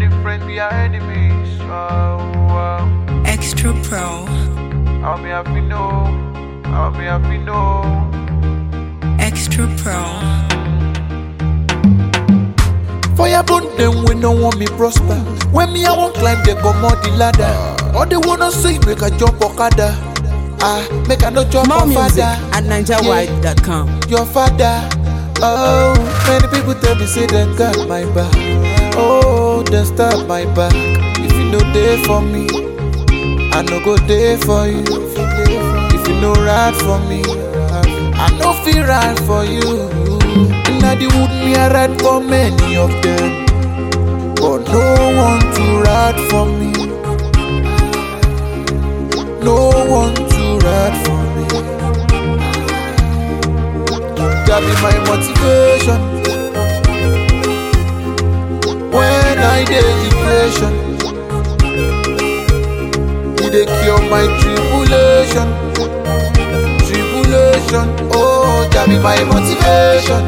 friends, we are enemies. Extra Pro. I'll be happy, no. I'll be happy, no. Extra Pro. Fire burn them when no want me prosper. When me I won't climb, they come out the ladder. All they wanna see make a jump Okada. Make a no jump More on music father. at NigerWide.com. Your father. Oh, many people tell me say they got my back. Oh, they stab my back. If you no there for me, I no go there for you. If you no ride for me, I no feel ride for you. Inna the wood me I ride for many of them, but no one to ride for me. No one to ride for me. That be my motivation when I dey depression. It dey cure my tribulation. Oh, that be my motivation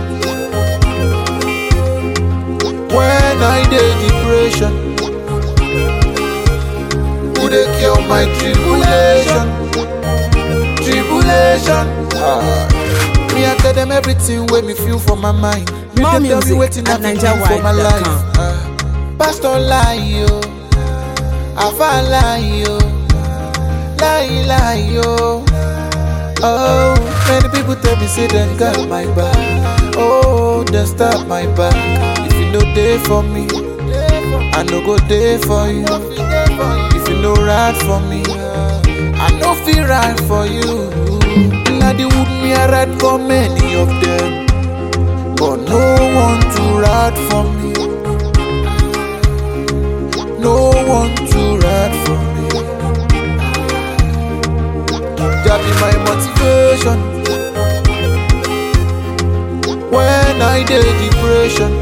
when I dey depression. It dey cure my tribulation. Me I tell them everything wey me feel for my mind. More Make them tell me music wetin at I feel for my life. Pastor lie yo, Afa lie yo, lie yo. Oh, many people tell me say they got my back. Oh, they stab my back. If you no there for me, I no go there for you. If you no ride for me, I no feel ride for you. Inna the wood me I ride for many of them, but no one to ride for me. No one to ride for me. That be my motivation when I dey depression.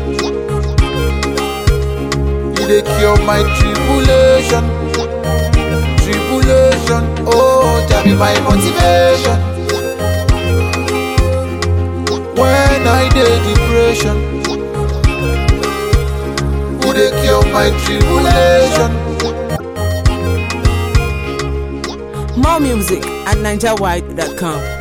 It dey cure my tribulation. Oh, that be my motivation when I dey depression. It dey cure my tribulation. More music at NigerWide.com.